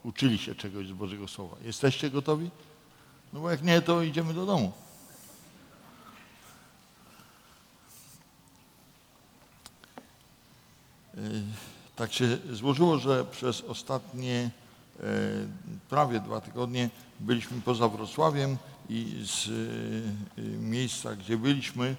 uczyli się czegoś z Bożego Słowa. Jesteście gotowi? No bo jak nie, to idziemy do domu. Tak się złożyło, że przez ostatnie prawie 2 tygodnie byliśmy poza Wrocławiem i z miejsca, gdzie byliśmy,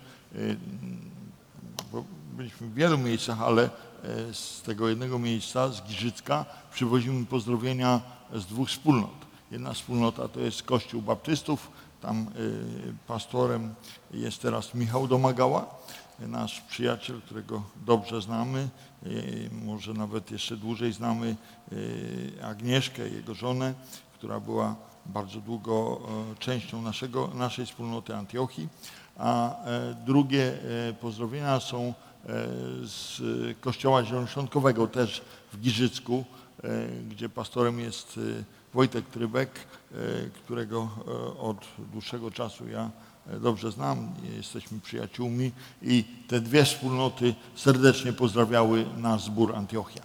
bo byliśmy w wielu miejscach, ale z tego jednego miejsca, z Giżycka, przywozimy pozdrowienia z 2 wspólnot. Jedna wspólnota to jest Kościół Baptystów, tam pastorem jest teraz Michał Domagała, nasz przyjaciel, którego dobrze znamy, może nawet jeszcze dłużej znamy Agnieszkę, jego żonę, która była bardzo długo częścią naszej wspólnoty Antiochii. A drugie pozdrowienia są z Kościoła Zielonoświątkowego, też w Giżycku, gdzie pastorem jest Wojtek Trybek, którego od dłuższego czasu ja dobrze znam, jesteśmy przyjaciółmi i te 2 wspólnoty serdecznie pozdrawiały nasz zbór Antiochia.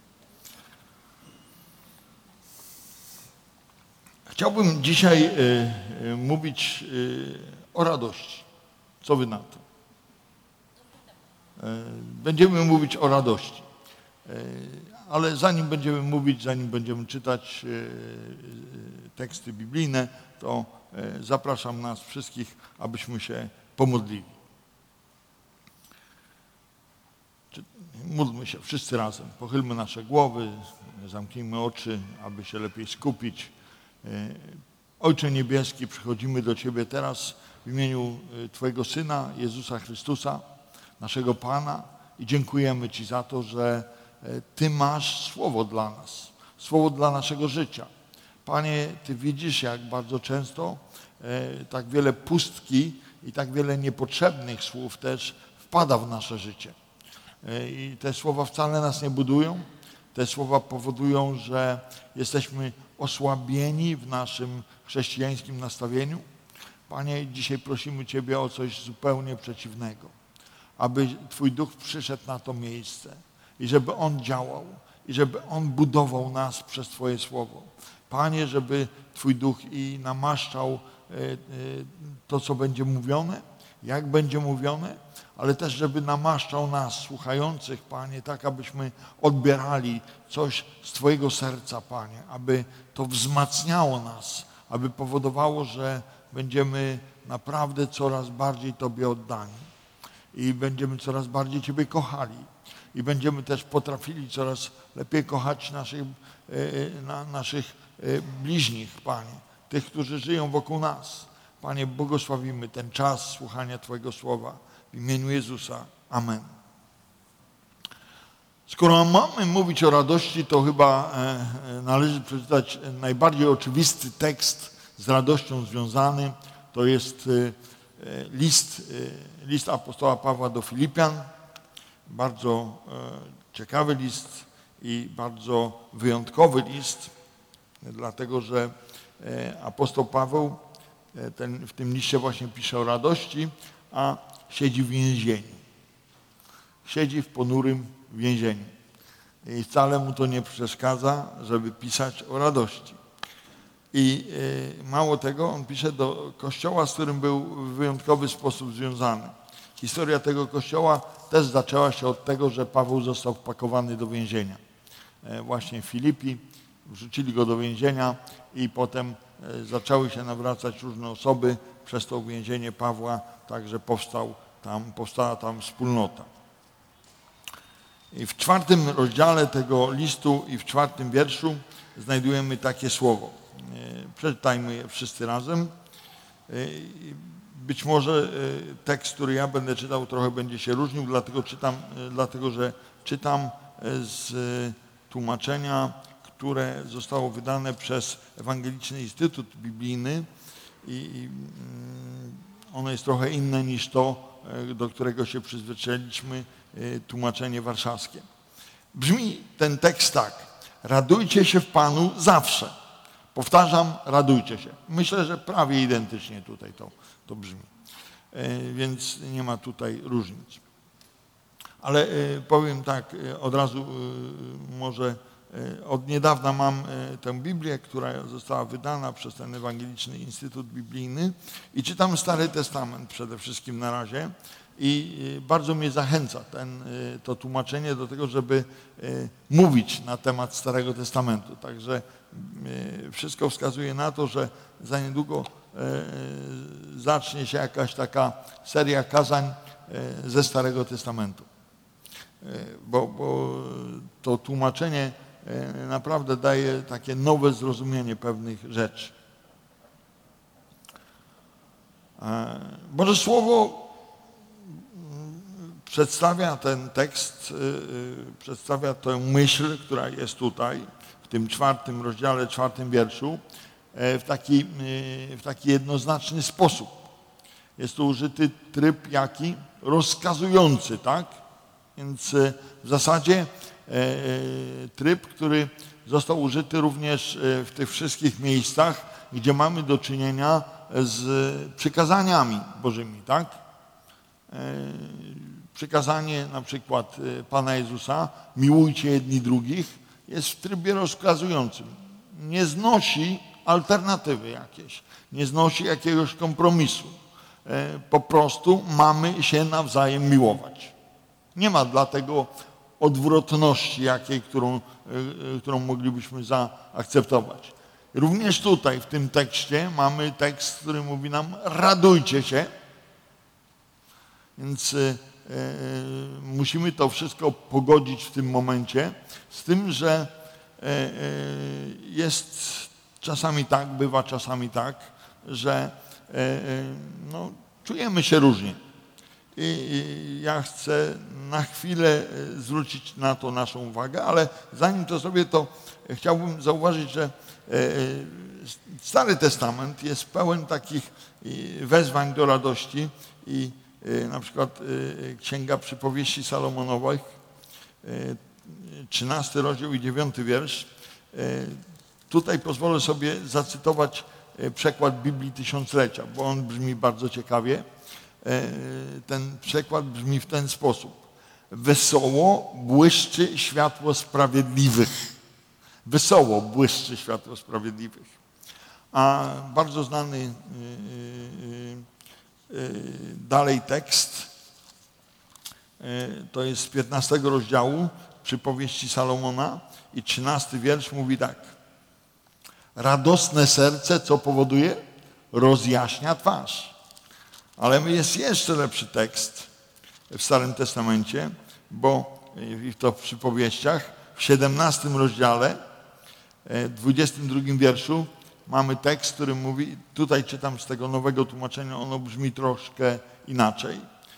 Chciałbym dzisiaj mówić o radości. Co wy na to? Będziemy mówić o radości. Ale zanim będziemy mówić, zanim będziemy czytać teksty biblijne, to zapraszam nas wszystkich, abyśmy się pomodlili. Módlmy się wszyscy razem. Pochylmy nasze głowy, zamknijmy oczy, aby się lepiej skupić. Ojcze Niebieski, przychodzimy do Ciebie teraz w imieniu Twojego Syna, Jezusa Chrystusa, naszego Pana i dziękujemy Ci za to, że Ty masz słowo dla nas, słowo dla naszego życia. Panie, Ty widzisz, jak bardzo często tak wiele pustki i tak wiele niepotrzebnych słów też wpada w nasze życie. I te słowa wcale nas nie budują. Te słowa powodują, że jesteśmy osłabieni w naszym chrześcijańskim nastawieniu. Panie, dzisiaj prosimy Ciebie o coś zupełnie przeciwnego. Aby Twój Duch przyszedł na to miejsce i żeby On działał i żeby On budował nas przez Twoje słowo. Panie, żeby Twój Duch i namaszczał to, co będzie mówione, jak będzie mówione, ale też żeby namaszczał nas, słuchających, Panie, tak abyśmy odbierali coś z Twojego serca, Panie, aby to wzmacniało nas, aby powodowało, że będziemy naprawdę coraz bardziej Tobie oddani i będziemy coraz bardziej Ciebie kochali i będziemy też potrafili coraz lepiej kochać naszych bliźnich, Panie, tych, którzy żyją wokół nas. Panie, błogosławimy ten czas słuchania Twojego słowa w imieniu Jezusa. Amen. Skoro mamy mówić o radości, to chyba należy przeczytać najbardziej oczywisty tekst z radością związany. To jest list apostoła Pawła do Filipian. Bardzo ciekawy list i bardzo wyjątkowy list, dlatego że apostoł Paweł w tym liście właśnie pisze o radości, a siedzi w więzieniu. Siedzi w ponurym więzieniu. I wcale mu to nie przeszkadza, żeby pisać o radości. I mało tego, on pisze do kościoła, z którym był w wyjątkowy sposób związany. Historia tego kościoła też zaczęła się od tego, że Paweł został wpakowany do więzienia. Właśnie w Filipi wrzucili go do więzienia i potem zaczęły się nawracać różne osoby przez to więzienie Pawła, także powstała tam wspólnota. I w 4 rozdziale tego listu i w 4 wierszu znajdujemy takie słowo. Przeczytajmy je wszyscy razem. Być może tekst, który ja będę czytał, trochę będzie się różnił, dlatego że czytam z tłumaczenia, które zostało wydane przez Ewangeliczny Instytut Biblijny i ono jest trochę inne niż to, do którego się przyzwyczailiśmy, tłumaczenie warszawskie. Brzmi ten tekst tak: radujcie się w Panu zawsze. Powtarzam, radujcie się. Myślę, że prawie identycznie tutaj to brzmi. Więc nie ma tutaj różnic. Ale powiem tak, od razu może Od niedawna mam tę Biblię, która została wydana przez ten Ewangeliczny Instytut Biblijny i czytam Stary Testament przede wszystkim na razie i bardzo mnie zachęca to tłumaczenie do tego, żeby mówić na temat Starego Testamentu. Także wszystko wskazuje na to, że za niedługo zacznie się jakaś taka seria kazań ze Starego Testamentu. Bo to tłumaczenie naprawdę daje takie nowe zrozumienie pewnych rzeczy. Boże Słowo przedstawia ten tekst, przedstawia tę myśl, która jest tutaj, w tym 4 rozdziale, 4 wierszu, w taki jednoznaczny sposób. Jest tu użyty tryb jaki? Rozkazujący, tak? Więc w zasadzie tryb, który został użyty również w tych wszystkich miejscach, gdzie mamy do czynienia z przykazaniami Bożymi, tak? Przykazanie na przykład Pana Jezusa, miłujcie jedni drugich, jest w trybie rozkazującym. Nie znosi alternatywy jakiejś, nie znosi jakiegoś kompromisu. Po prostu mamy się nawzajem miłować. Nie ma dlatego odwrotności jakiej, którą moglibyśmy zaakceptować. Również tutaj, w tym tekście, mamy tekst, który mówi nam radujcie się. Więc musimy to wszystko pogodzić w tym momencie z tym, że jest czasami tak, bywa czasami tak, że czujemy się różnie. I ja chcę na chwilę zwrócić na to naszą uwagę, ale zanim to zrobię, to chciałbym zauważyć, że Stary Testament jest pełen takich wezwań do radości i na przykład Księga Przypowieści Salomonowych, 13 rozdział i 9 wiersz. Tutaj pozwolę sobie zacytować przekład Biblii Tysiąclecia, bo on brzmi bardzo ciekawie. Ten przekład brzmi w ten sposób. Wesoło błyszczy światło sprawiedliwych. Wesoło błyszczy światło sprawiedliwych. A bardzo znany dalej tekst, to jest z 15 rozdziału Przypowieści Salomona i 13 wiersz mówi tak. Radosne serce, co powoduje? Rozjaśnia twarz. Ale jest jeszcze lepszy tekst w Starym Testamencie, bo to w Przypowieściach, w 17 rozdziale, 22 wierszu mamy tekst, który mówi, tutaj czytam z tego nowego tłumaczenia, ono brzmi troszkę inaczej.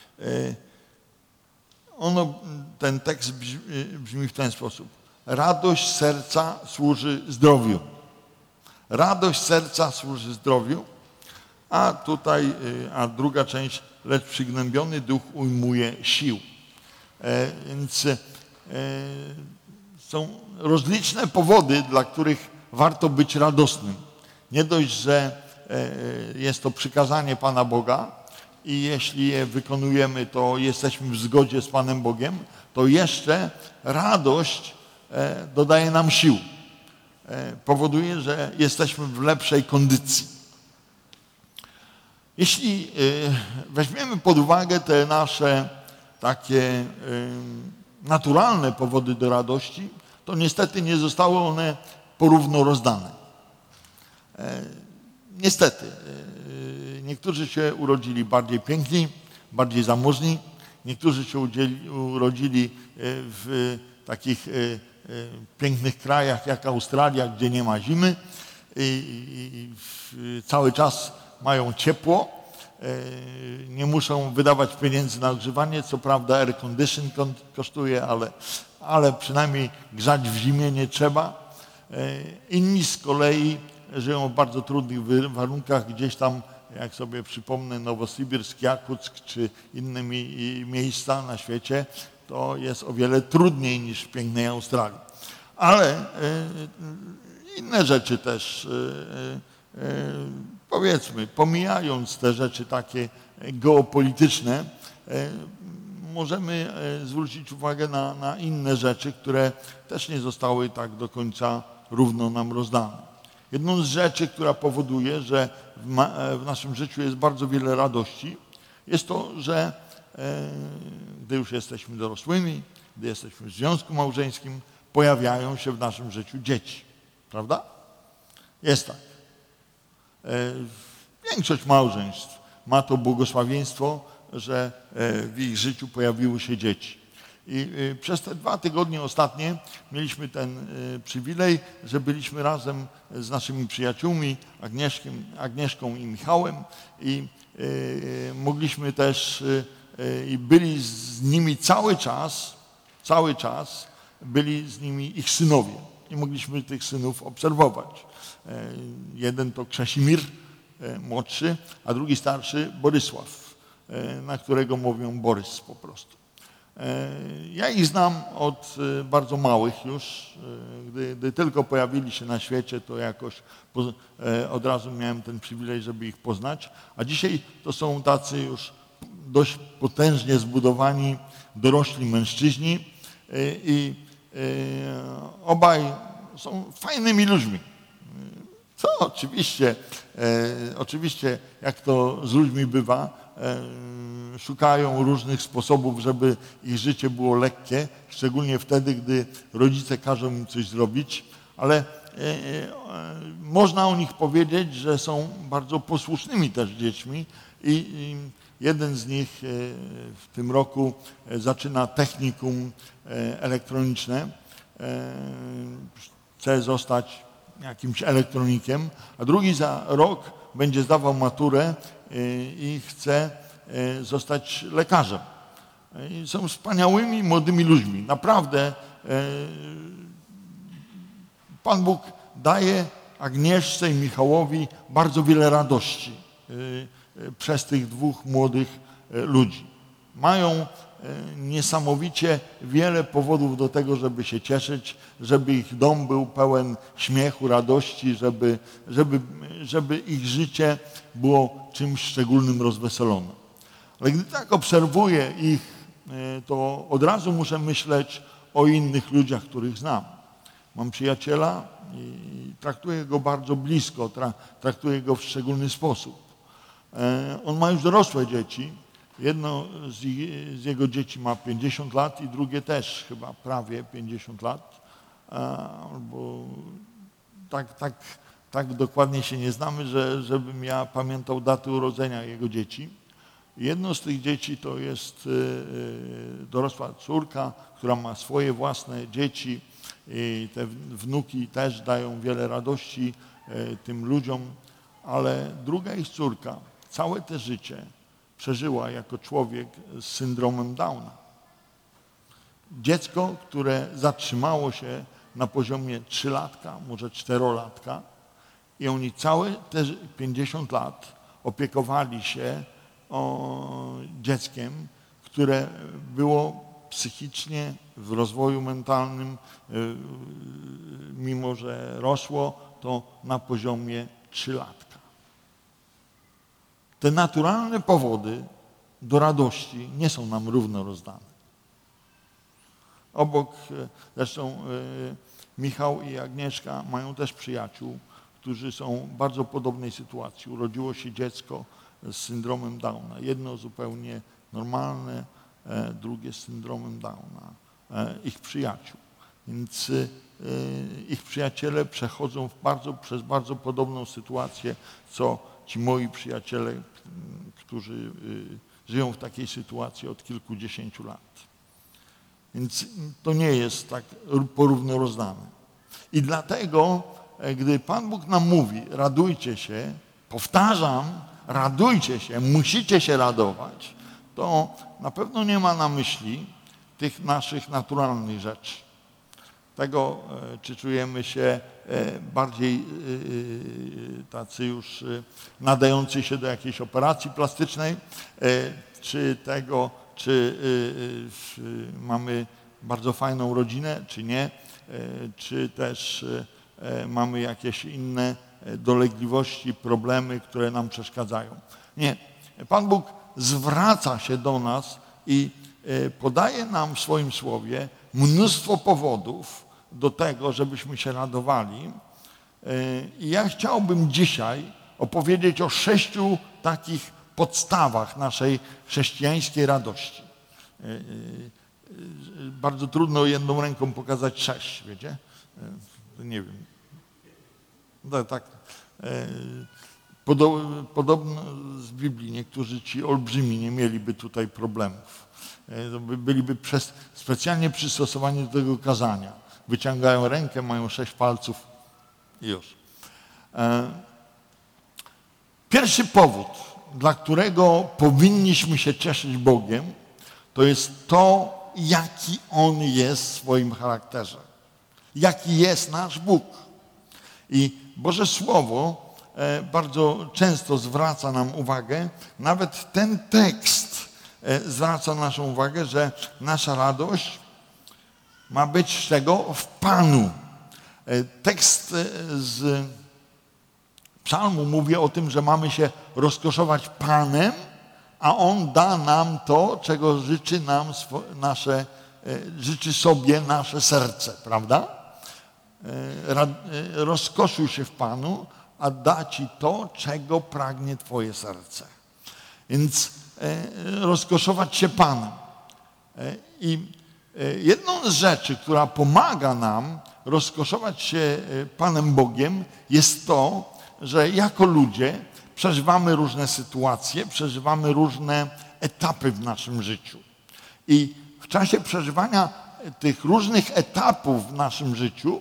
Ten tekst brzmi w ten sposób. Radość serca służy zdrowiu. Radość serca służy zdrowiu, a druga część, lecz przygnębiony duch ujmuje sił. Więc są rozliczne powody, dla których warto być radosnym. Nie dość, że jest to przykazanie Pana Boga i jeśli je wykonujemy, to jesteśmy w zgodzie z Panem Bogiem, to jeszcze radość dodaje nam sił. Powoduje, że jesteśmy w lepszej kondycji. Jeśli weźmiemy pod uwagę te nasze takie naturalne powody do radości, to niestety nie zostały one porówno rozdane. Niestety, niektórzy się urodzili bardziej piękni, bardziej zamożni, niektórzy się urodzili w takich pięknych krajach jak Australia, gdzie nie ma zimy i cały czas mają ciepło, nie muszą wydawać pieniędzy na ogrzewanie, co prawda air condition kosztuje, ale przynajmniej grzać w zimie nie trzeba. Inni z kolei żyją w bardzo trudnych warunkach, gdzieś tam, jak sobie przypomnę, Nowosybirsk, Jakuck czy inne miejsca na świecie, to jest o wiele trudniej niż w pięknej Australii. Ale inne rzeczy też, powiedzmy, pomijając te rzeczy takie geopolityczne, możemy zwrócić uwagę na inne rzeczy, które też nie zostały tak do końca równo nam rozdane. Jedną z rzeczy, która powoduje, że w naszym życiu jest bardzo wiele radości, jest to, że gdy już jesteśmy dorosłymi, gdy jesteśmy w związku małżeńskim, pojawiają się w naszym życiu dzieci. Prawda? Jest tak. Większość małżeństw ma to błogosławieństwo, że w ich życiu pojawiły się dzieci. I przez te 2 tygodnie ostatnie mieliśmy ten przywilej, że byliśmy razem z naszymi przyjaciółmi, Agnieszką i Michałem i mogliśmy też i byli z nimi cały czas byli z nimi ich synowie i mogliśmy tych synów obserwować. Jeden to Krzesimir, młodszy, a drugi starszy Borysław, na którego mówią Borys po prostu. Ja ich znam od bardzo małych już. Gdy tylko pojawili się na świecie, to jakoś od razu miałem ten przywilej, żeby ich poznać. A dzisiaj to są tacy już dość potężnie zbudowani, dorośli mężczyźni i obaj są fajnymi ludźmi. Co oczywiście, jak to z ludźmi bywa, szukają różnych sposobów, żeby ich życie było lekkie, szczególnie wtedy, gdy rodzice każą im coś zrobić, ale można o nich powiedzieć, że są bardzo posłusznymi też dziećmi i jeden z nich w tym roku zaczyna technikum elektroniczne, chce zostać jakimś elektronikiem, a drugi za rok będzie zdawał maturę i chce zostać lekarzem. I są wspaniałymi, młodymi ludźmi. Naprawdę Pan Bóg daje Agnieszce i Michałowi bardzo wiele radości przez tych 2 młodych ludzi. Mają niesamowicie wiele powodów do tego, żeby się cieszyć, żeby ich dom był pełen śmiechu, radości, żeby ich życie było czymś szczególnym, rozweselonym. Ale gdy tak obserwuję ich, to od razu muszę myśleć o innych ludziach, których znam. Mam przyjaciela i traktuję go bardzo blisko, traktuję go w szczególny sposób. On ma już dorosłe dzieci. Jedno z jego dzieci ma 50 lat i drugie też chyba prawie 50 lat. Albo tak dokładnie się nie znamy, żebym ja pamiętał daty urodzenia jego dzieci. Jedno z tych dzieci to jest dorosła córka, która ma swoje własne dzieci i te wnuki też dają wiele radości tym ludziom, ale druga ich córka całe te życie przeżyła jako człowiek z syndromem Downa. Dziecko, które zatrzymało się na poziomie 3-latka, może 4-latka i oni całe te 50 lat opiekowali się dzieckiem, które było psychicznie w rozwoju mentalnym, mimo że rosło, to na poziomie 3-latka. Te naturalne powody do radości nie są nam równo rozdane. Obok zresztą Michał i Agnieszka mają też przyjaciół, którzy są w bardzo podobnej sytuacji. Urodziło się dziecko z syndromem Downa. Jedno zupełnie normalne, drugie z syndromem Downa. Ich przyjaciół. Więc ich przyjaciele przechodzą przez bardzo podobną sytuację, co ci moi przyjaciele, którzy żyją w takiej sytuacji od kilkudziesięciu lat. Więc to nie jest tak porówno rozdane. I dlatego, gdy Pan Bóg nam mówi, radujcie się, powtarzam, radujcie się, musicie się radować, to na pewno nie ma na myśli tych naszych naturalnych rzeczy. Tego, czy czujemy się bardziej tacy już nadający się do jakiejś operacji plastycznej, czy tego, czy mamy bardzo fajną rodzinę, czy nie, czy też mamy jakieś inne dolegliwości, problemy, które nam przeszkadzają. Nie. Pan Bóg zwraca się do nas i podaje nam w swoim słowie mnóstwo powodów do tego, żebyśmy się radowali. I ja chciałbym dzisiaj opowiedzieć o 6 takich podstawach naszej chrześcijańskiej radości. Bardzo trudno jedną ręką pokazać 6, wiecie? Nie wiem. Tak. Podobno z Biblii niektórzy ci olbrzymi nie mieliby tutaj problemów. Byliby specjalnie przystosowani do tego kazania. Wyciągają rękę, mają 6 palców i już. Pierwszy powód, dla którego powinniśmy się cieszyć Bogiem, to jest to, jaki On jest w swoim charakterze. Jaki jest nasz Bóg. I Boże Słowo bardzo często zwraca nam uwagę, nawet ten tekst zwraca naszą uwagę, że nasza radość ma być z czego? W Panu. Tekst z Psalmu mówi o tym, że mamy się rozkoszować Panem, a On da nam to, czego życzy sobie nasze serce, prawda? Rozkoszuj się w Panu, a da Ci to, czego pragnie Twoje serce. Więc rozkoszować się Panem. I jedną z rzeczy, która pomaga nam rozkoszować się Panem Bogiem, jest to, że jako ludzie przeżywamy różne sytuacje, przeżywamy różne etapy w naszym życiu. I w czasie przeżywania tych różnych etapów w naszym życiu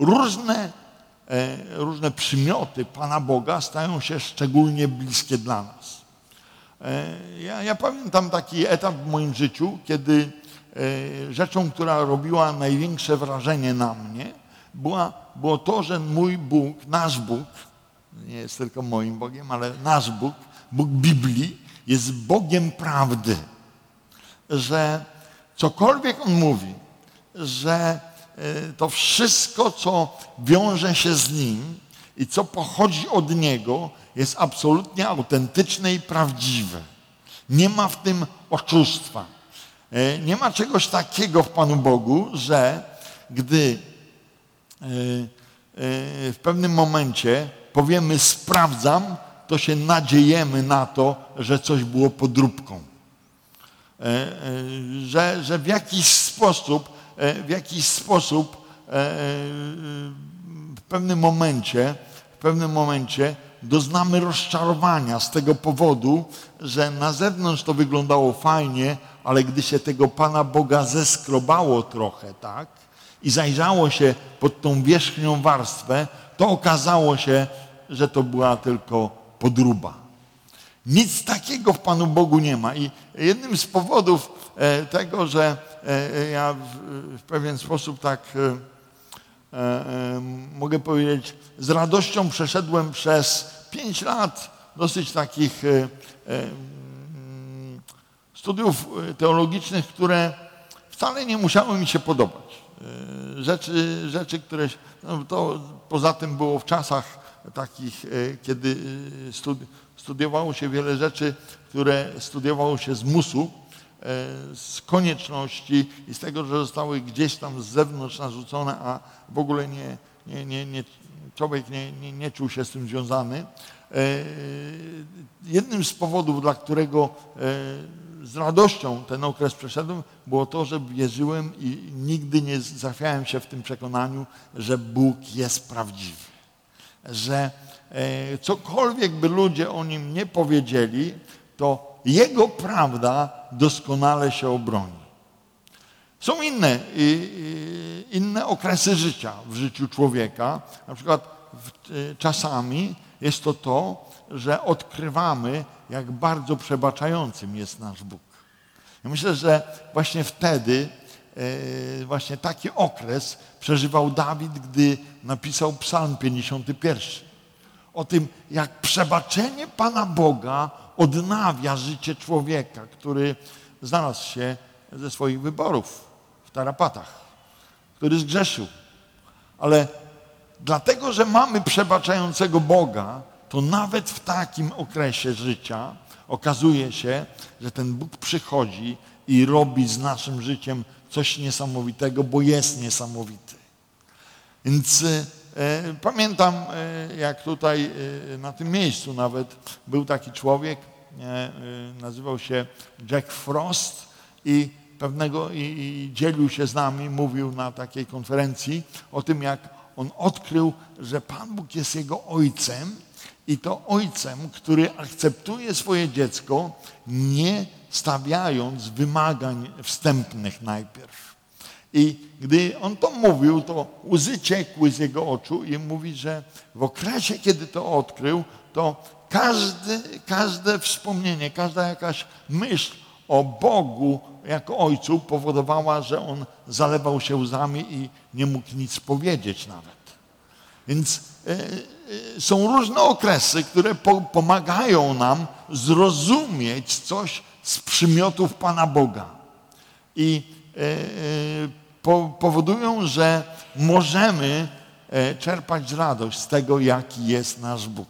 różne przymioty Pana Boga stają się szczególnie bliskie dla nas. Ja pamiętam taki etap w moim życiu, kiedy rzeczą, która robiła największe wrażenie na mnie, było to, że mój Bóg, nasz Bóg, nie jest tylko moim Bogiem, ale nasz Bóg, Bóg Biblii, jest Bogiem prawdy. Że cokolwiek On mówi, że to wszystko, co wiąże się z Nim i co pochodzi od Niego, jest absolutnie autentyczne i prawdziwe. Nie ma w tym oszustwa. Nie ma czegoś takiego w Panu Bogu, że gdy w pewnym momencie powiemy sprawdzam, to się nadziejemy na to, że coś było podróbką. Że w jakiś sposób w pewnym momencie doznamy rozczarowania z tego powodu, że na zewnątrz to wyglądało fajnie, ale gdy się tego Pana Boga zeskrobało trochę, tak? I zajrzało się pod tą wierzchnią warstwę, to okazało się, że to była tylko podróba. Nic takiego w Panu Bogu nie ma. I jednym z powodów tego, że ja w pewien sposób tak mogę powiedzieć, z radością przeszedłem przez 5 lat dosyć takich studiów teologicznych, które wcale nie musiały mi się podobać. Rzeczy, które to poza tym było w czasach takich, kiedy studiowało się wiele rzeczy, które studiowało się z musu, z konieczności i z tego, że zostały gdzieś tam z zewnątrz narzucone, a w ogóle człowiek nie czuł się z tym związany. Jednym z powodów, dla którego z radością ten okres przeszedłem, było to, że wierzyłem i nigdy nie zachwiałem się w tym przekonaniu, że Bóg jest prawdziwy. Że cokolwiek by ludzie o Nim nie powiedzieli, to Jego prawda doskonale się obroni. Są inne okresy życia w życiu człowieka. Na przykład czasami jest to, że odkrywamy, jak bardzo przebaczającym jest nasz Bóg. Ja myślę, że właśnie wtedy, właśnie taki okres przeżywał Dawid, gdy napisał Psalm 51. O tym, jak przebaczenie Pana Boga odnawia życie człowieka, który znalazł się ze swoich wyborów w tarapatach, który zgrzeszył. Ale dlatego, że mamy przebaczającego Boga, to nawet w takim okresie życia okazuje się, że ten Bóg przychodzi i robi z naszym życiem coś niesamowitego, bo jest niesamowity. Więc pamiętam, jak tutaj na tym miejscu nawet był taki człowiek, nazywał się Jack Frost i dzielił się z nami, mówił na takiej konferencji o tym, jak on odkrył, że Pan Bóg jest jego ojcem i to ojcem, który akceptuje swoje dziecko, nie stawiając wymagań wstępnych najpierw. I gdy on to mówił, to łzy ciekły z jego oczu i mówi, że w okresie, kiedy to odkrył, to każde wspomnienie, każda jakaś myśl o Bogu jako Ojcu powodowała, że on zalewał się łzami i nie mógł nic powiedzieć nawet. Więc są różne okresy, które pomagają nam zrozumieć coś z przymiotów Pana Boga. I powodują, że możemy czerpać radość z tego, jaki jest nasz Bóg.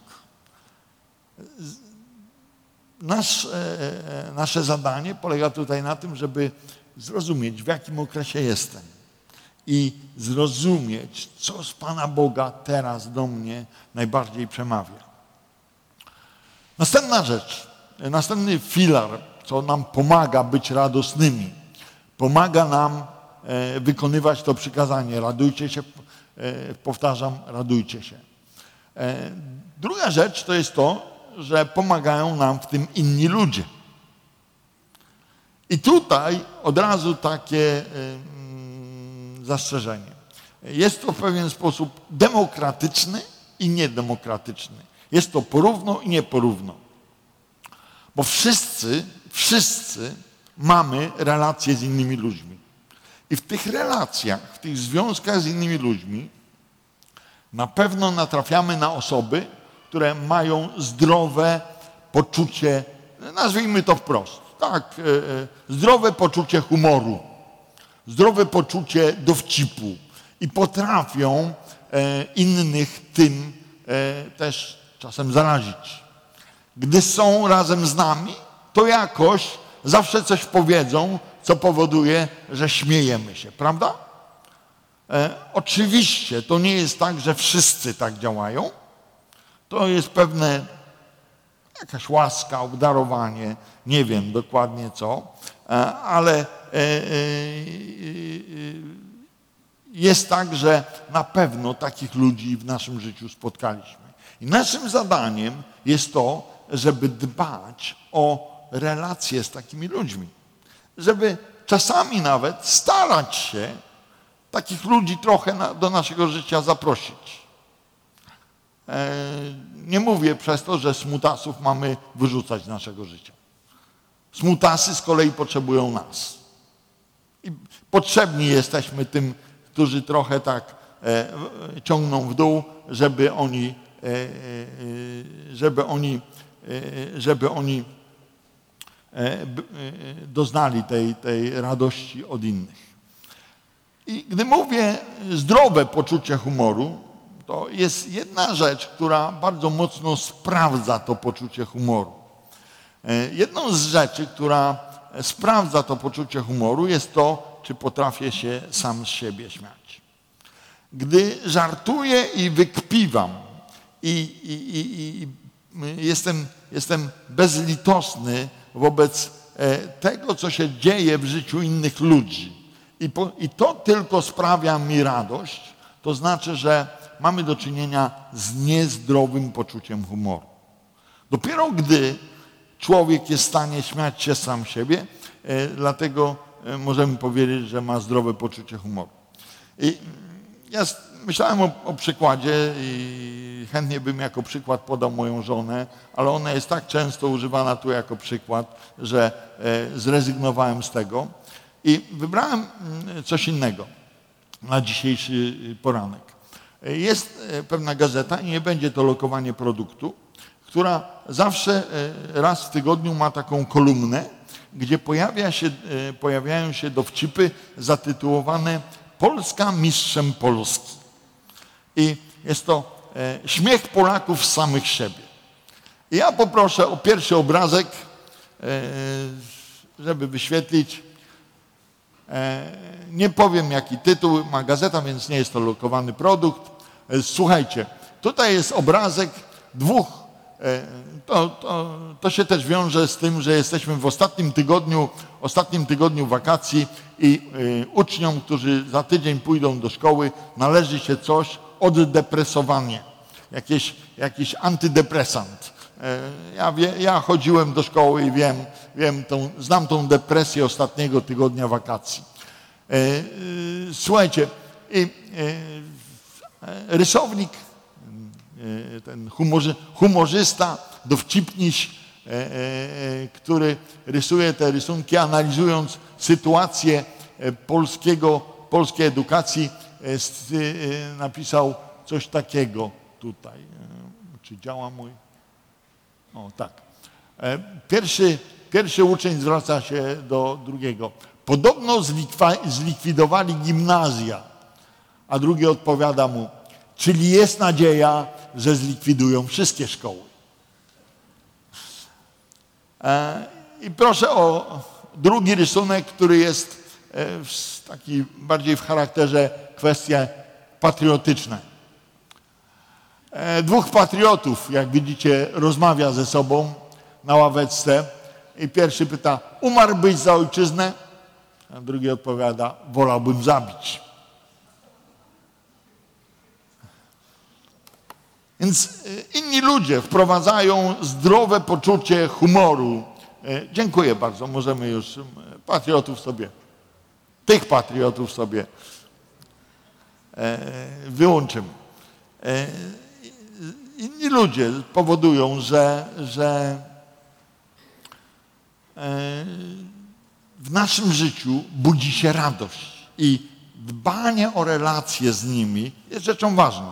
Nasze zadanie polega tutaj na tym, żeby zrozumieć, w jakim okresie jestem i zrozumieć, co z Pana Boga teraz do mnie najbardziej przemawia. Następna rzecz, następny filar, co nam pomaga być radosnymi, pomaga nam wykonywać to przykazanie. Radujcie się, powtarzam, radujcie się. Druga rzecz to jest to, że pomagają nam w tym inni ludzie. I tutaj od razu takie zastrzeżenie. Jest to w pewien sposób demokratyczny i niedemokratyczny. Jest to porówno i nieporówno. Bo wszyscy mamy relacje z innymi ludźmi. I w tych relacjach, w tych związkach z innymi ludźmi na pewno natrafiamy na osoby, które mają zdrowe poczucie, nazwijmy to wprost, tak, zdrowe poczucie humoru, zdrowe poczucie dowcipu i potrafią innych tym też czasem zarazić. Gdy są razem z nami, to jakoś zawsze coś powiedzą, co powoduje, że śmiejemy się, prawda? Oczywiście to nie jest tak, że wszyscy tak działają. To jest pewne jakaś łaska, obdarowanie, nie wiem dokładnie co, ale jest tak, że na pewno takich ludzi w naszym życiu spotkaliśmy. I naszym zadaniem jest to, żeby dbać o relacje z takimi ludźmi. Żeby czasami nawet starać się takich ludzi trochę do naszego życia zaprosić. Nie mówię przez to, że smutasów mamy wyrzucać z naszego życia. Smutasy z kolei potrzebują nas. I potrzebni jesteśmy tym, którzy trochę tak ciągną w dół, żeby oni doznali tej radości od innych. I gdy mówię zdrowe poczucie humoru, to jest jedna rzecz, która bardzo mocno sprawdza to poczucie humoru. Jedną z rzeczy, która sprawdza to poczucie humoru, jest to, czy potrafię się sam z siebie śmiać. Gdy żartuję i wykpiwam i jestem bezlitosny wobec tego, co się dzieje w życiu innych ludzi i to tylko sprawia mi radość, to znaczy, że mamy do czynienia z niezdrowym poczuciem humoru. Dopiero gdy człowiek jest w stanie śmiać się sam siebie, dlatego możemy powiedzieć, że ma zdrowe poczucie humoru. I ja myślałem o przykładzie i chętnie bym jako przykład podał moją żonę, ale ona jest tak często używana tu jako przykład, że zrezygnowałem z tego i wybrałem coś innego na dzisiejszy poranek. Jest pewna gazeta i nie będzie to lokowanie produktu, która zawsze raz w tygodniu ma taką kolumnę, gdzie pojawiają się dowcipy zatytułowane Polska mistrzem Polski. I jest to śmiech Polaków z samych siebie. I ja poproszę o pierwszy obrazek, żeby wyświetlić. Nie powiem, jaki tytuł ma gazeta, więc nie jest to lokowany produkt. Słuchajcie, tutaj jest obrazek dwóch. To się też wiąże z tym, że jesteśmy w ostatnim tygodniu wakacji i uczniom, którzy za tydzień pójdą do szkoły, należy się coś oddepresowanie, jakiś antydepresant. Ja chodziłem do szkoły i znam tą depresję ostatniego tygodnia wakacji. Słuchajcie, rysownik, ten humorzysta, dowcipniś, który rysuje te rysunki, analizując sytuację polskiej edukacji, napisał coś takiego tutaj. Czy działa mój? O, tak. Pierwszy uczeń zwraca się do drugiego. Podobno zlikwidowali gimnazja, a drugi odpowiada mu, czyli jest nadzieja, że zlikwidują wszystkie szkoły. I proszę o drugi rysunek, który jest taki bardziej w charakterze kwestie patriotyczne. Dwóch patriotów, jak widzicie, rozmawia ze sobą na ławeczce i pierwszy pyta, umarłbyś za ojczyznę? A drugi odpowiada, wolałbym zabić. Więc inni ludzie wprowadzają zdrowe poczucie humoru. Dziękuję bardzo, możemy już tych patriotów sobie wyłączymy. Inni ludzie powodują, że w naszym życiu budzi się radość i dbanie o relacje z nimi jest rzeczą ważną.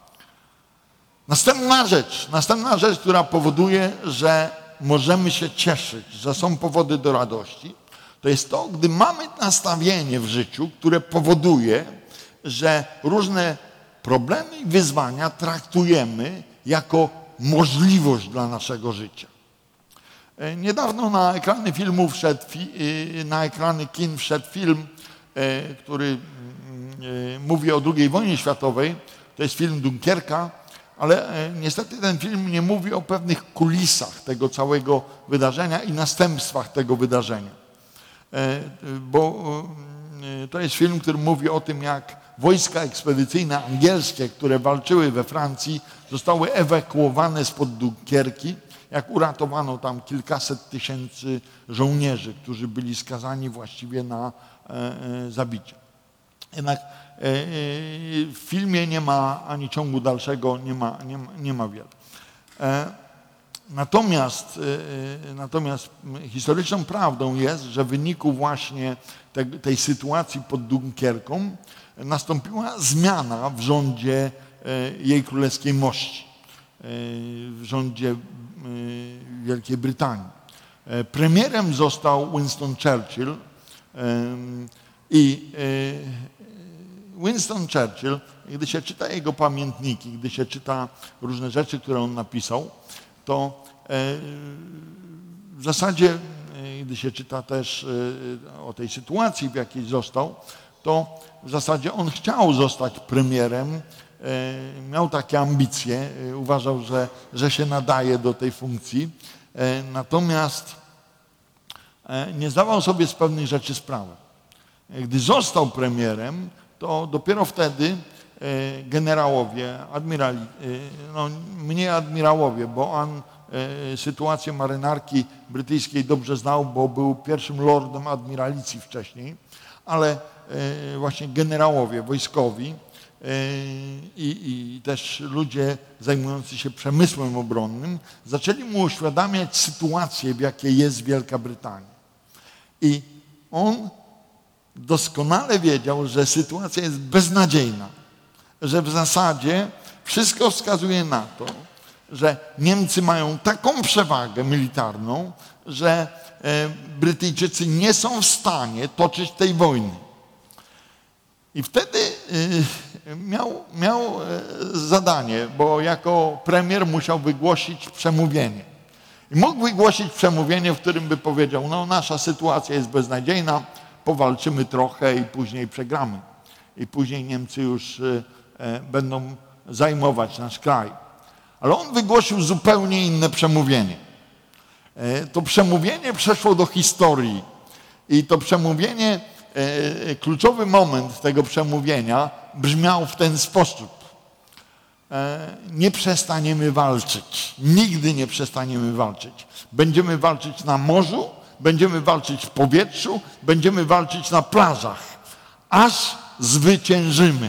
Następna rzecz, która powoduje, że możemy się cieszyć, że są powody do radości, to jest to, gdy mamy nastawienie w życiu, które powoduje, że różne problemy i wyzwania traktujemy jako możliwość dla naszego życia. Niedawno na ekrany kin wszedł film, który mówi o II wojnie światowej. To jest film Dunkierka, ale niestety ten film nie mówi o pewnych kulisach tego całego wydarzenia i następstwach tego wydarzenia. Bo to jest film, który mówi o tym, jak wojska ekspedycyjne angielskie, które walczyły we Francji, zostały ewakuowane spod Dunkierki, jak uratowano tam kilkaset tysięcy żołnierzy, którzy byli skazani właściwie na zabicie. Jednak w filmie nie ma ani ciągu dalszego, nie ma wiele. Natomiast historyczną prawdą jest, że w wyniku właśnie tej sytuacji pod Dunkierką nastąpiła zmiana w rządzie Jej Królewskiej Mości, w rządzie Wielkiej Brytanii. Premierem został Winston Churchill i Winston Churchill, gdy się czyta jego pamiętniki, gdy się czyta różne rzeczy, które on napisał, to w zasadzie, gdy się czyta też o tej sytuacji, w jakiej został, to w zasadzie on chciał zostać premierem, miał takie ambicje, uważał, że się nadaje do tej funkcji, natomiast nie zdawał sobie z pewnych rzeczy sprawy. Gdy został premierem, to dopiero wtedy generałowie, mniej admirałowie, bo on sytuację marynarki brytyjskiej dobrze znał, bo był pierwszym lordem admiralicji wcześniej, ale właśnie generałowie wojskowi i też ludzie zajmujący się przemysłem obronnym zaczęli mu uświadamiać sytuację, w jakiej jest Wielka Brytania. I on doskonale wiedział, że sytuacja jest beznadziejna, że w zasadzie wszystko wskazuje na to, że Niemcy mają taką przewagę militarną, że Brytyjczycy nie są w stanie toczyć tej wojny. I wtedy miał zadanie, bo jako premier musiał wygłosić przemówienie. I mógł wygłosić przemówienie, w którym by powiedział, no nasza sytuacja jest beznadziejna, powalczymy trochę i później przegramy. I później Niemcy już będą zajmować nasz kraj. Ale on wygłosił zupełnie inne przemówienie. To przemówienie przeszło do historii. I to przemówienie, kluczowy moment tego przemówienia brzmiał w ten sposób. Nie przestaniemy walczyć. Nigdy nie przestaniemy walczyć. Będziemy walczyć na morzu, będziemy walczyć w powietrzu, będziemy walczyć na plażach, aż zwyciężymy.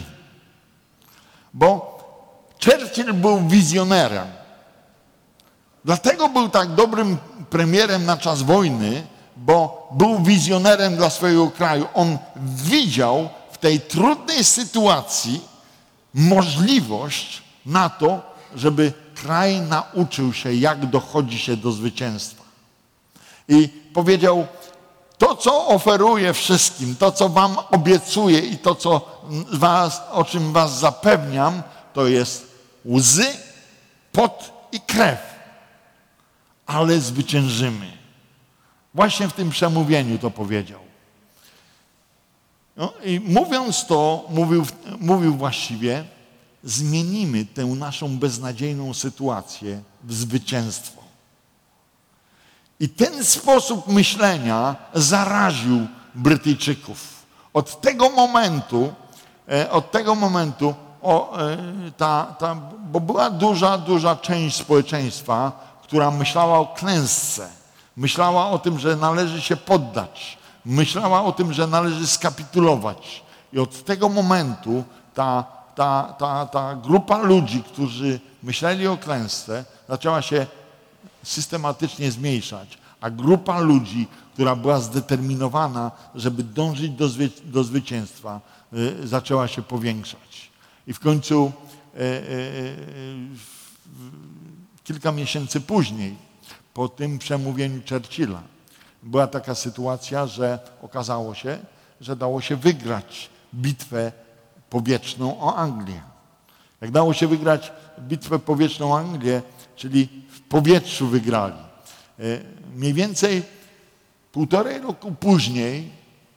Bo Churchill był wizjonerem. Dlatego był tak dobrym premierem na czas wojny, bo był wizjonerem dla swojego kraju. On widział w tej trudnej sytuacji możliwość na to, żeby kraj nauczył się, jak dochodzi się do zwycięstwa. I powiedział, to co oferuję wszystkim, to co wam obiecuję i to o czym was zapewniam, to jest łzy, pot i krew. Ale zwyciężymy. Właśnie w tym przemówieniu to powiedział. No i mówiąc to, mówił właściwie, zmienimy tę naszą beznadziejną sytuację w zwycięstwo. I ten sposób myślenia zaraził Brytyjczyków. Od tego momentu, bo była duża część społeczeństwa, która myślała o klęsce, myślała o tym, że należy się poddać, myślała o tym, że należy skapitulować. I od tego momentu ta grupa ludzi, którzy myśleli o klęsce, zaczęła się systematycznie zmniejszać, a grupa ludzi, która była zdeterminowana, żeby dążyć do zwycięstwa, zaczęła się powiększać. I w końcu kilka miesięcy później, po tym przemówieniu Churchilla, była taka sytuacja, że okazało się, że dało się wygrać bitwę powietrzną o Anglię. Jak dało się wygrać bitwę powietrzną o Anglię, czyli w powietrzu wygrali. Mniej więcej 1,5 roku później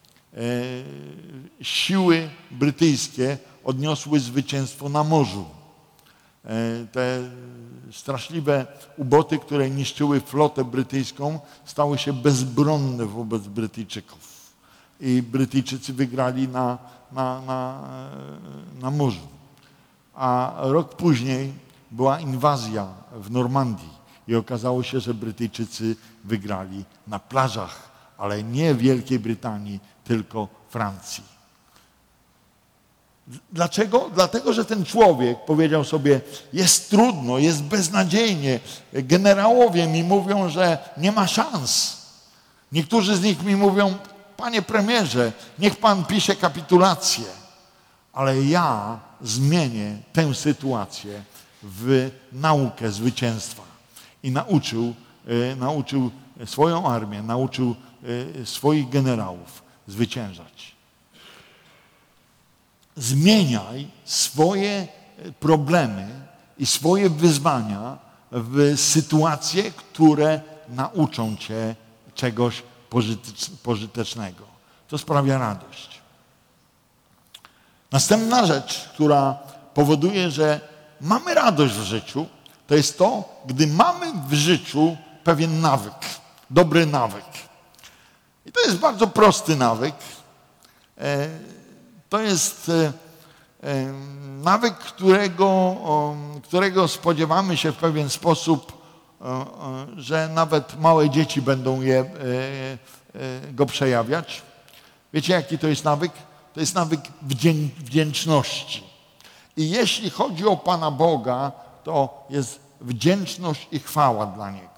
siły brytyjskie odniosły zwycięstwo na morzu. Te straszliwe uboty, które niszczyły flotę brytyjską, stały się bezbronne wobec Brytyjczyków. I Brytyjczycy wygrali na morzu. A rok później była inwazja w Normandii i okazało się, że Brytyjczycy wygrali na plażach, ale nie Wielkiej Brytanii, tylko Francji. Dlaczego? Dlatego, że ten człowiek powiedział sobie, jest trudno, jest beznadziejnie. Generałowie mi mówią, że nie ma szans. Niektórzy z nich mi mówią, panie premierze, niech pan pisze kapitulację. Ale ja zmienię tę sytuację w naukę zwycięstwa. I nauczył swoją armię, nauczył swoich generałów zwyciężać. Zmieniaj swoje problemy i swoje wyzwania w sytuacje, które nauczą cię czegoś pożytecznego. To sprawia radość. Następna rzecz, która powoduje, że mamy radość w życiu, to jest to, gdy mamy w życiu pewien nawyk, dobry nawyk. I to jest bardzo prosty nawyk. To jest nawyk, którego spodziewamy się w pewien sposób, że nawet małe dzieci będą go przejawiać. Wiecie, jaki to jest nawyk? To jest nawyk wdzięczności. I jeśli chodzi o Pana Boga, to jest wdzięczność i chwała dla Niego.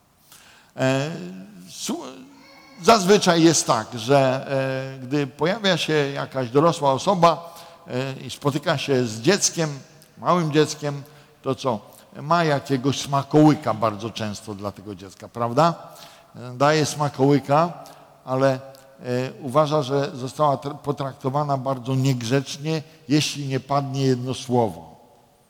Zazwyczaj jest tak, że gdy pojawia się jakaś dorosła osoba i spotyka się z dzieckiem, małym dzieckiem, to co? Ma jakiegoś smakołyka bardzo często dla tego dziecka, prawda? Daje smakołyka, ale uważa, że została potraktowana bardzo niegrzecznie, jeśli nie padnie jedno słowo.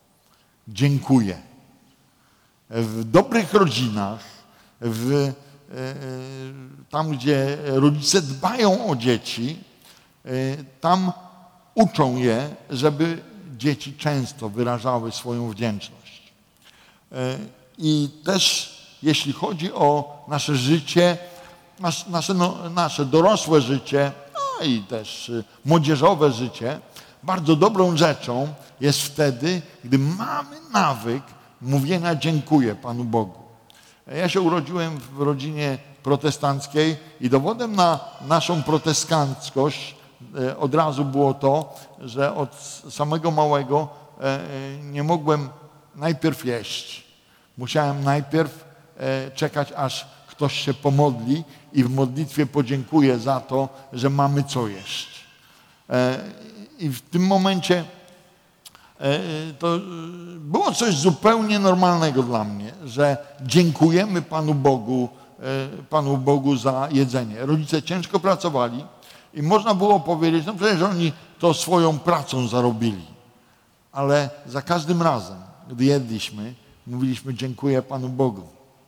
Dziękuję. W dobrych rodzinach, w tam gdzie rodzice dbają o dzieci, tam uczą je, żeby dzieci często wyrażały swoją wdzięczność. I też jeśli chodzi o nasze życie, nasze dorosłe życie, no i też młodzieżowe życie, bardzo dobrą rzeczą jest wtedy, gdy mamy nawyk mówienia dziękuję Panu Bogu. Ja się urodziłem w rodzinie protestanckiej i dowodem na naszą protestanckość od razu było to, że od samego małego nie mogłem najpierw jeść. Musiałem najpierw czekać, aż ktoś się pomodli i w modlitwie podziękuję za to, że mamy co jeść. I w tym momencie to było coś zupełnie normalnego dla mnie, że dziękujemy Panu Bogu za jedzenie. Rodzice ciężko pracowali i można było powiedzieć, no przecież oni to swoją pracą zarobili. Ale za każdym razem, gdy jedliśmy, mówiliśmy dziękuję Panu Bogu.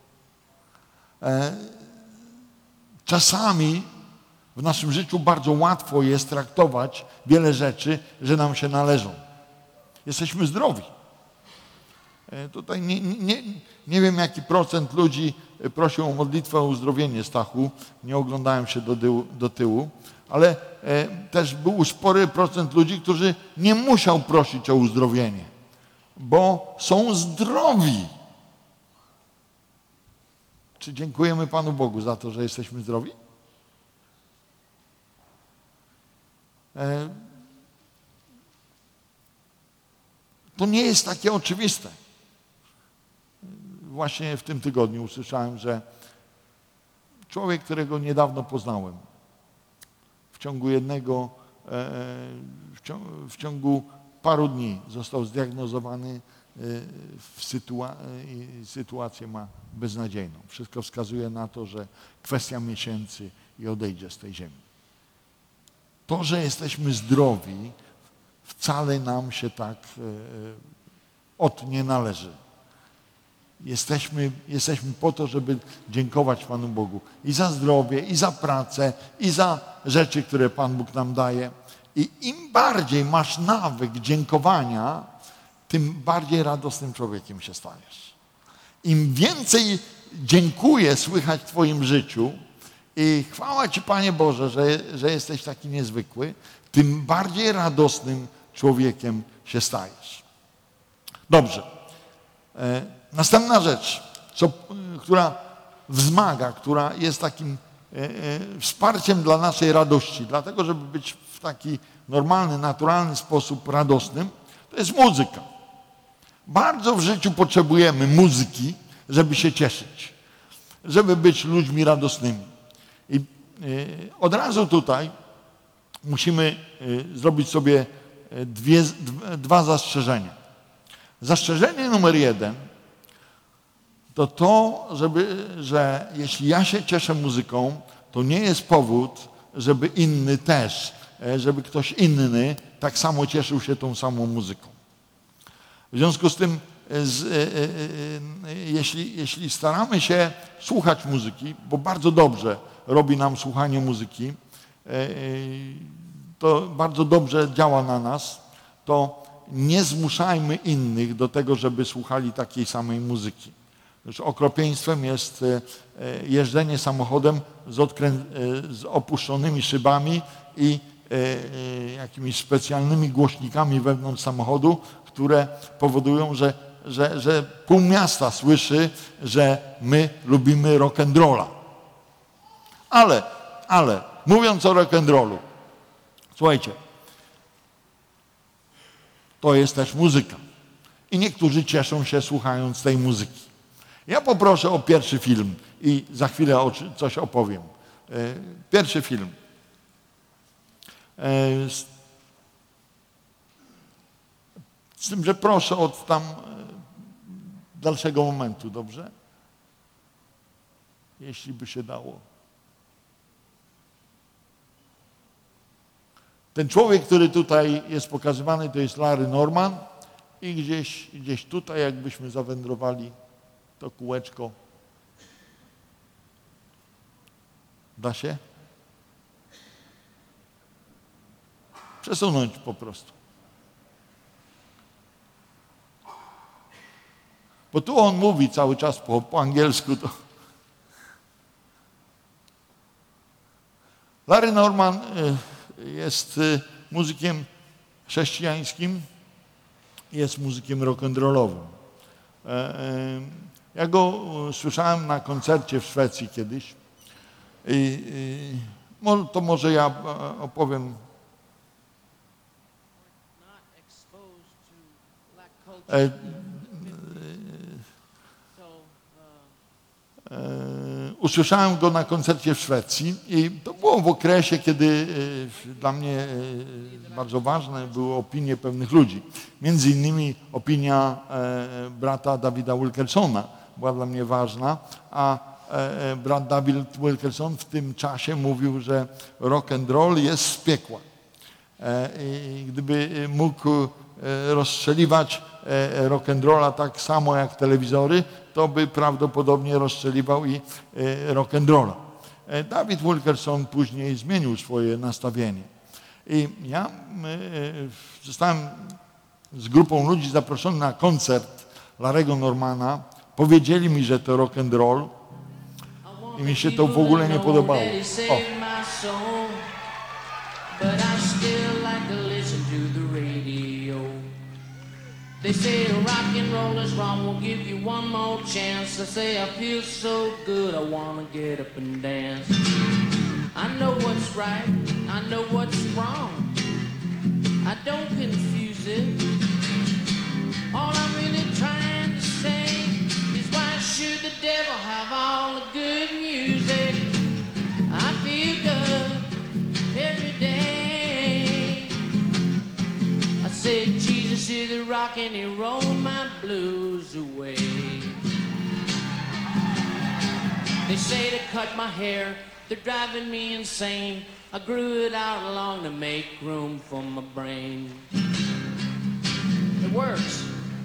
Czasami w naszym życiu bardzo łatwo jest traktować wiele rzeczy, że nam się należą. Jesteśmy zdrowi. Tutaj nie wiem, jaki procent ludzi prosił o modlitwę o uzdrowienie, Stachu. Nie oglądałem się do tyłu, ale też był spory procent ludzi, którzy nie musiał prosić o uzdrowienie, bo są zdrowi. Czy dziękujemy Panu Bogu za to, że jesteśmy zdrowi? To nie jest takie oczywiste. Właśnie w tym tygodniu usłyszałem, że człowiek, którego niedawno poznałem, w ciągu paru dni został zdiagnozowany sytuację ma beznadziejną. Wszystko wskazuje na to, że kwestia miesięcy i odejdzie z tej ziemi. To, że jesteśmy zdrowi, wcale nam się tak nie należy. Jesteśmy po to, żeby dziękować Panu Bogu i za zdrowie, i za pracę, i za rzeczy, które Pan Bóg nam daje. I im bardziej masz nawyk dziękowania, tym bardziej radosnym człowiekiem się stajesz. Im więcej dziękuję słychać w Twoim życiu i chwała Ci, Panie Boże, że jesteś taki niezwykły, tym bardziej radosnym człowiekiem się stajesz. Dobrze. Następna rzecz, która wzmaga, która jest takim wsparciem dla naszej radości, dlatego żeby być w taki normalny, naturalny sposób radosnym, to jest muzyka. Bardzo w życiu potrzebujemy muzyki, żeby się cieszyć, żeby być ludźmi radosnymi. I od razu tutaj musimy zrobić sobie dwa zastrzeżenia. Zastrzeżenie numer 1 to, że jeśli ja się cieszę muzyką, to nie jest powód, żeby żeby ktoś inny tak samo cieszył się tą samą muzyką. W związku z tym, jeśli staramy się słuchać muzyki, bo bardzo dobrze robi nam słuchanie muzyki, to bardzo dobrze działa na nas, to nie zmuszajmy innych do tego, żeby słuchali takiej samej muzyki. Już okropieństwem jest jeżdżenie samochodem z opuszczonymi szybami i jakimiś specjalnymi głośnikami wewnątrz samochodu, które powodują, że pół miasta słyszy, że my lubimy rock'n'rolla. Ale mówiąc o rock'n'rollu, słuchajcie, to jest też muzyka. I niektórzy cieszą się słuchając tej muzyki. Ja poproszę o pierwszy film i za chwilę coś opowiem. Pierwszy film. Z tym, że proszę od tam dalszego momentu, dobrze? Jeśli by się dało. Ten człowiek, który tutaj jest pokazywany, to jest Larry Norman i gdzieś tutaj, jakbyśmy zawędrowali to kółeczko. Da się? Przesunąć po prostu. Bo tu on mówi cały czas po angielsku. To. Larry Norman jest muzykiem chrześcijańskim, jest muzykiem rock'n'rollowym. Ja go słyszałem na koncercie w Szwecji kiedyś. To może ja opowiem. Usłyszałem go na koncercie w Szwecji i to było w okresie, kiedy dla mnie bardzo ważne były opinie pewnych ludzi. Między innymi opinia brata Davida Wilkersona była dla mnie ważna, a brat David Wilkerson w tym czasie mówił, że rock and roll jest z piekła. I gdyby mógł rozstrzeliwać rock'n'rolla tak samo jak telewizory, to by prawdopodobnie rozstrzeliwał i rock'n'rolla. David Wilkerson później zmienił swoje nastawienie. I ja zostałem z grupą ludzi zaproszony na koncert Larry'ego Normana. Powiedzieli mi, że to rock'n'roll i mi się to w ogóle nie podobało. O. But I still like to listen to the radio. They say rock and roll is wrong, we'll give you one more chance. I say I feel so good, I wanna get up and dance. I know what's right, I know what's wrong. I don't confuse it. All I'm really trying to say is why should the devil have all the good music? I feel good every day. I said Jesus is the rock and he rolled my blues away. They say to cut my hair, they're driving me insane. I grew it out long to make room for my brain. It works.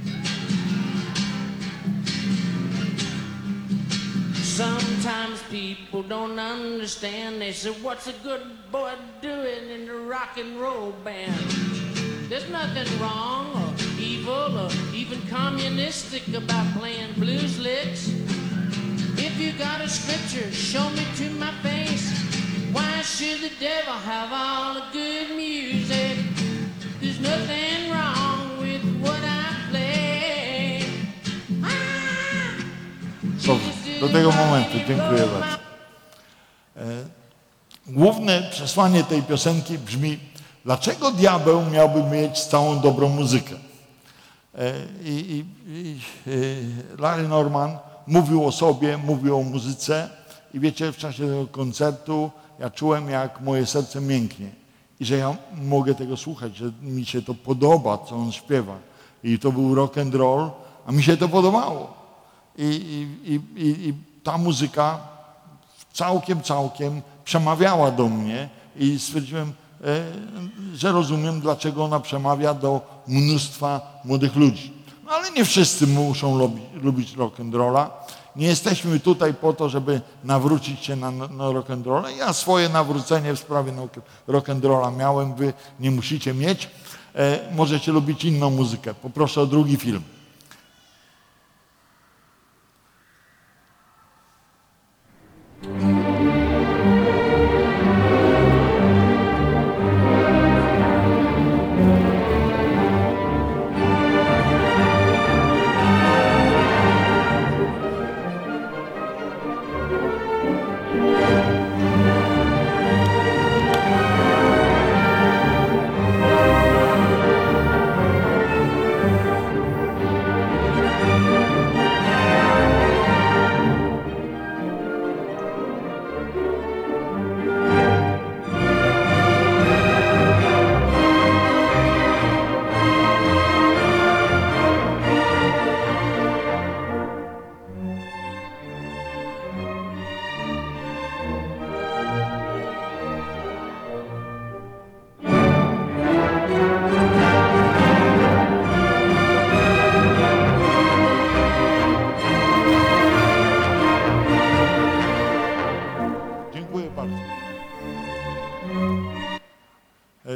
Sometimes people don't understand. They say, what's a good boy doing in a rock and roll band? There's nothing wrong or evil or even communistic about playing blues licks. If you got a scripture, show me to my face. Why should the devil have all the good music? There's nothing wrong with what I play. Do tego momentu, dziękuję bardzo. Główne przesłanie tej piosenki brzmi, dlaczego diabeł miałby mieć całą dobrą muzykę? Larry Norman mówił o sobie, mówił o muzyce i wiecie, w czasie tego koncertu ja czułem, jak moje serce mięknie i że ja mogę tego słuchać, że mi się to podoba, co on śpiewa. I to był rock and roll, a mi się to podobało. I ta muzyka całkiem przemawiała do mnie i stwierdziłem, że rozumiem, dlaczego ona przemawia do mnóstwa młodych ludzi. No ale nie wszyscy muszą lubić rock'n'rolla. Nie jesteśmy tutaj po to, żeby nawrócić się na rock'n'rolla. Ja swoje nawrócenie w sprawie rock'n'rolla miałem, wy nie musicie mieć. Możecie lubić inną muzykę. Poproszę o drugi film.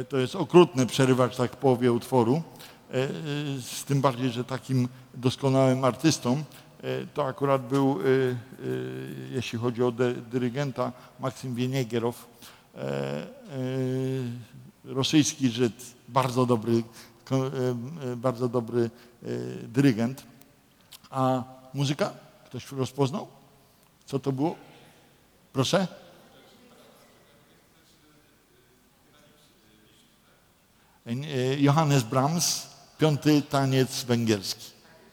To jest okrutne przerywać tak w połowie utworu, z tym bardziej, że takim doskonałym artystą to akurat był, jeśli chodzi o dyrygenta, Maksym Wieniegierow, rosyjski Żyd, bardzo dobry dyrygent. A muzyka? Ktoś rozpoznał? Co to było? Proszę? Johannes Brahms, 5. taniec węgierski.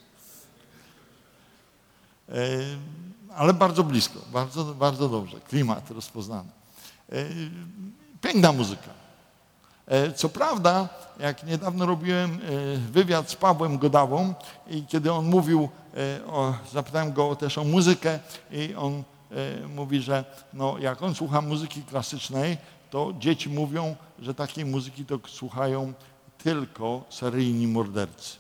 Ale bardzo blisko, bardzo dobrze, klimat rozpoznany. Piękna muzyka. Co prawda, jak niedawno robiłem wywiad z Pawłem Godawą i kiedy on mówił, zapytałem go też o muzykę i on mówi, że no, jak on słucha muzyki klasycznej, to dzieci mówią, że takiej muzyki to słuchają tylko seryjni mordercy.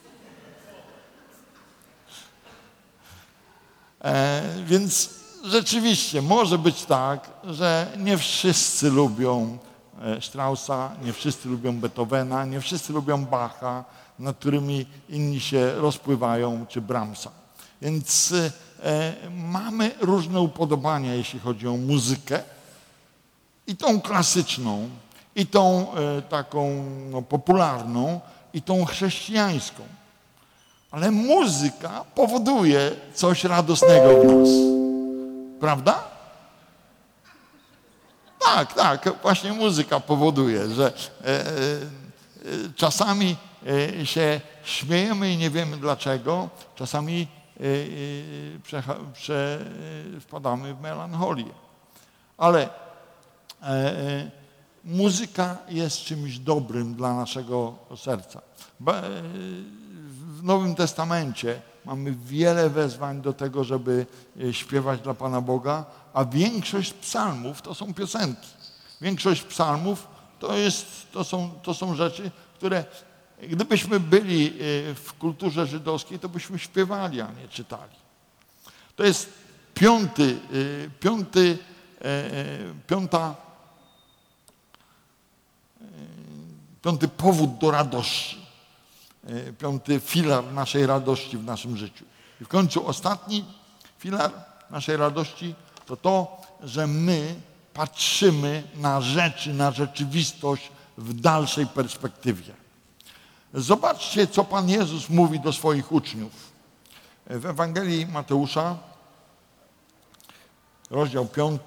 Więc rzeczywiście może być tak, że nie wszyscy lubią Straussa, nie wszyscy lubią Beethovena, nie wszyscy lubią Bacha, nad którymi inni się rozpływają, czy Brahmsa. Więc mamy różne upodobania, jeśli chodzi o muzykę, i tą klasyczną, i tą taką popularną, i tą chrześcijańską. Ale muzyka powoduje coś radosnego w nas. Prawda? Tak, właśnie muzyka powoduje, że czasami się śmiejemy i nie wiemy dlaczego, czasami wpadamy w melancholię. Ale muzyka jest czymś dobrym dla naszego serca. W Nowym Testamencie mamy wiele wezwań do tego, żeby śpiewać dla Pana Boga, a większość psalmów to są piosenki. Większość psalmów to są rzeczy, które gdybyśmy byli w kulturze żydowskiej, to byśmy śpiewali, a nie czytali. To jest piąty powód do radości. 5. filar naszej radości w naszym życiu. I w końcu ostatni filar naszej radości to, że my patrzymy na rzeczy, na rzeczywistość w dalszej perspektywie. Zobaczcie, co Pan Jezus mówi do swoich uczniów. W Ewangelii Mateusza, rozdział 5,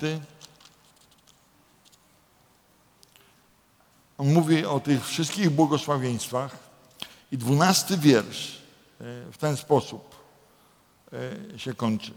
on mówi o tych wszystkich błogosławieństwach i 12 wiersz w ten sposób się kończy.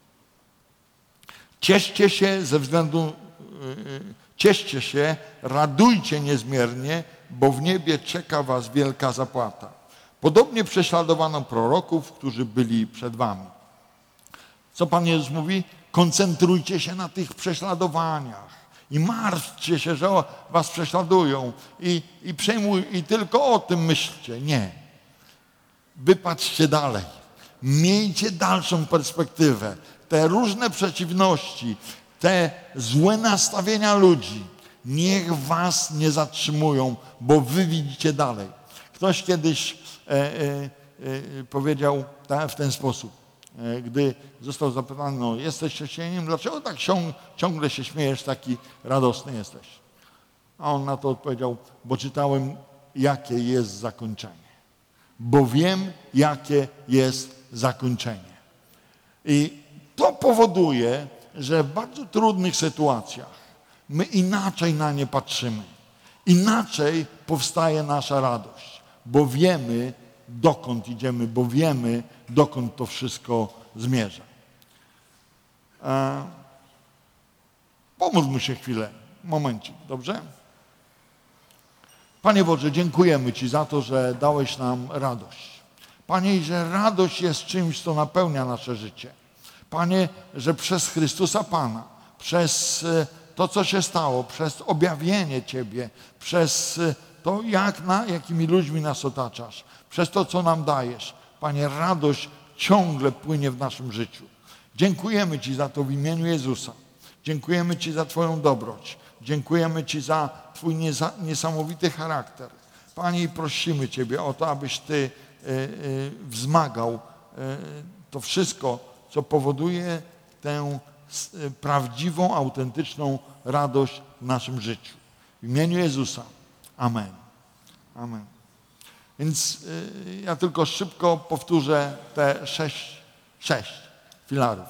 Cieszcie się, radujcie niezmiernie, bo w niebie czeka was wielka zapłata. Podobnie prześladowano proroków, którzy byli przed wami. Co Pan Jezus mówi? Koncentrujcie się na tych prześladowaniach i martwcie się, że was prześladują i tylko o tym myślcie. Nie. Wypatrzcie dalej. Miejcie dalszą perspektywę. Te różne przeciwności, te złe nastawienia ludzi, niech was nie zatrzymują, bo wy widzicie dalej. Ktoś kiedyś powiedział w ten sposób, gdy został zapytany, no jesteś chrześcijaninem, dlaczego tak ciągle się śmiejesz, taki radosny jesteś? A on na to odpowiedział, bo czytałem, jakie jest zakończenie. Bo wiem, jakie jest zakończenie. I to powoduje, że w bardzo trudnych sytuacjach my inaczej na nie patrzymy. Inaczej powstaje nasza radość, bo wiemy, dokąd idziemy, bo wiemy, dokąd to wszystko zmierza. Pomódlmy się chwilę, momencik, dobrze? Panie Boże, dziękujemy Ci za to, że dałeś nam radość. Panie, że radość jest czymś, co napełnia nasze życie. Panie, że przez Chrystusa Pana, przez to, co się stało, przez objawienie Ciebie, przez to, jakimi ludźmi nas otaczasz, przez to, co nam dajesz. Panie, radość ciągle płynie w naszym życiu. Dziękujemy Ci za to w imieniu Jezusa. Dziękujemy Ci za Twoją dobroć. Dziękujemy Ci za Twój niesamowity charakter. Panie, i prosimy Ciebie o to, abyś Ty wzmagał to wszystko, co powoduje tę prawdziwą, autentyczną radość w naszym życiu. W imieniu Jezusa. Amen. Amen. Więc ja tylko szybko powtórzę te sześć filarów.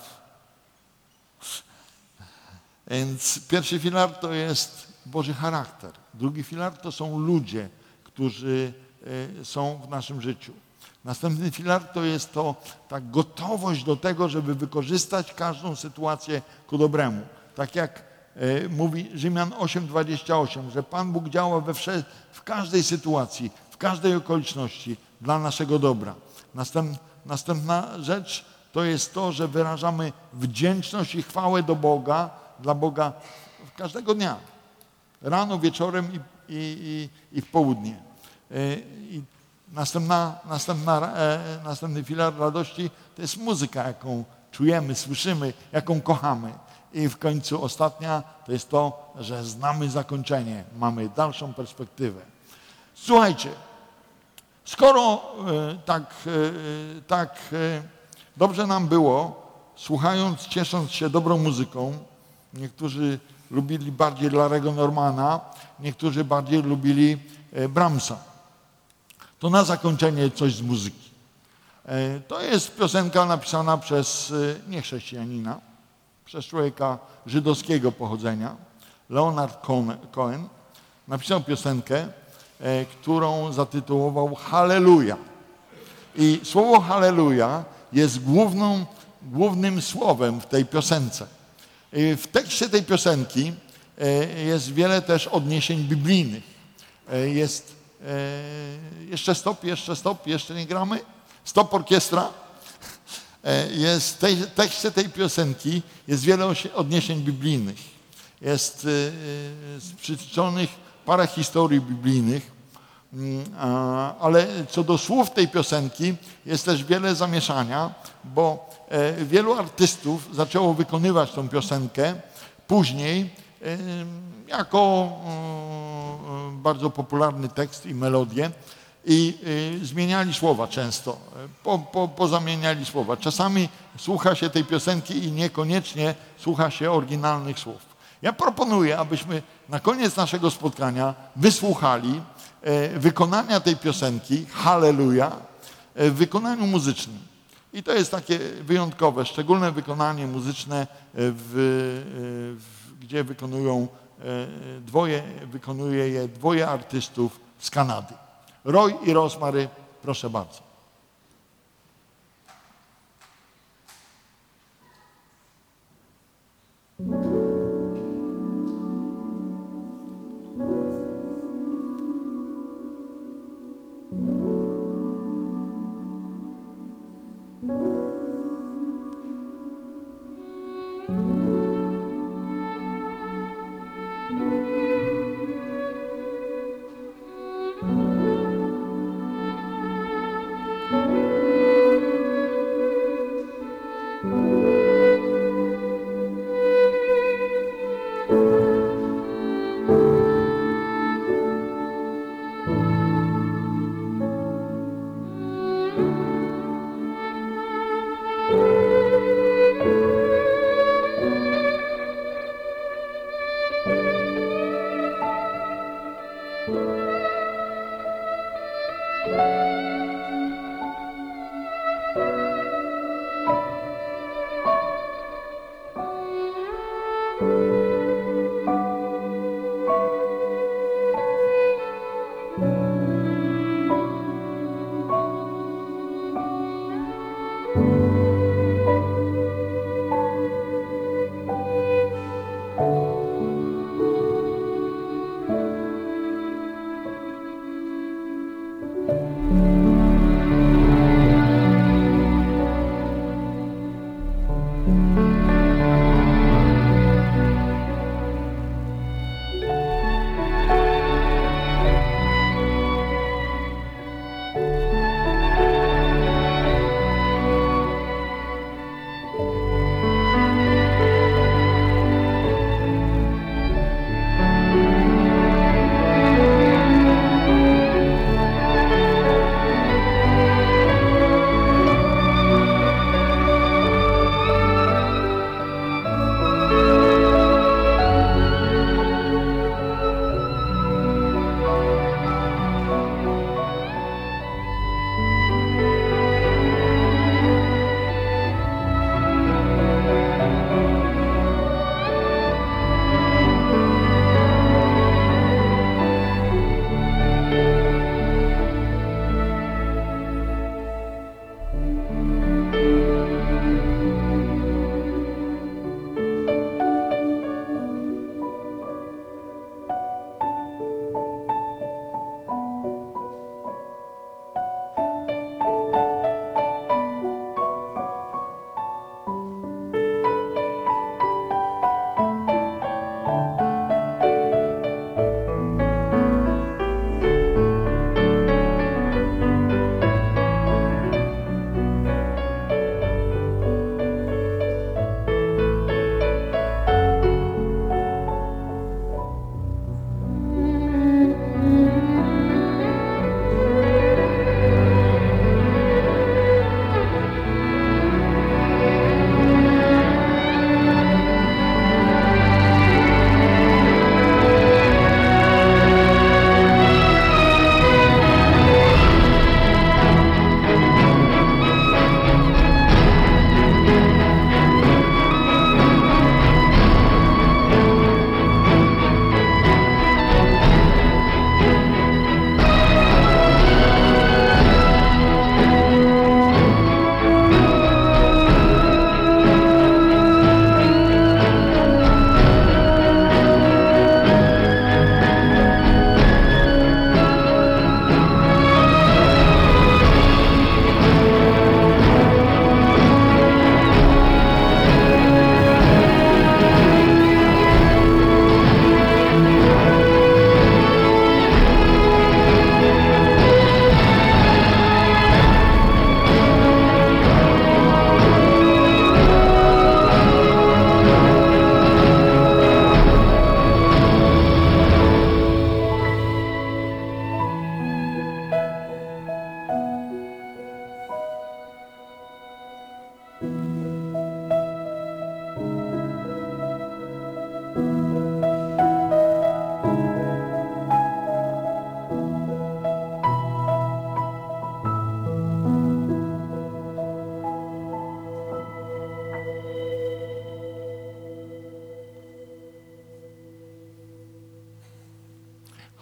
Więc pierwszy filar to jest Boży charakter. Drugi filar to są ludzie, którzy są w naszym życiu. Następny filar to jest ta gotowość do tego, żeby wykorzystać każdą sytuację ku dobremu. Tak jak mówi Rzymian 8:28, że Pan Bóg działa w każdej sytuacji, w każdej okoliczności dla naszego dobra. Następna rzecz to jest to, że wyrażamy wdzięczność i chwałę do Boga, dla Boga każdego dnia. Rano, wieczorem i w południe. I następny filar radości to jest muzyka, jaką czujemy, słyszymy, jaką kochamy. I w końcu ostatnia to jest to, że znamy zakończenie, mamy dalszą perspektywę. Słuchajcie, skoro tak dobrze nam było, słuchając, ciesząc się dobrą muzyką, niektórzy lubili bardziej Larry'ego Normana, niektórzy bardziej lubili Brahmsa. To na zakończenie coś z muzyki. To jest piosenka napisana przez niechrześcijanina, przez człowieka żydowskiego pochodzenia. Leonard Cohen napisał piosenkę, którą zatytułował Halleluja. I słowo Halleluja jest głównym słowem w tej piosence. W tekście tej piosenki jest wiele też odniesień biblijnych. Jest jeszcze stop, jeszcze nie gramy? Stop, orkiestra. W tekście tej piosenki jest wiele odniesień biblijnych. Jest przytoczonych parę historii biblijnych, ale co do słów tej piosenki jest też wiele zamieszania, bo wielu artystów zaczęło wykonywać tą piosenkę później jako bardzo popularny tekst i melodię i zmieniali słowa często, pozamieniali słowa. Czasami słucha się tej piosenki i niekoniecznie słucha się oryginalnych słów. Ja proponuję, abyśmy na koniec naszego spotkania wysłuchali wykonania tej piosenki Halleluja w wykonaniu muzycznym. I to jest takie wyjątkowe, szczególne wykonanie muzyczne, gdzie wykonuje je dwoje artystów z Kanady. Roy i Rosemary, proszę bardzo.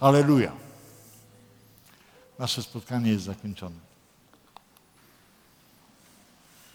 Halleluja. Nasze spotkanie jest zakończone.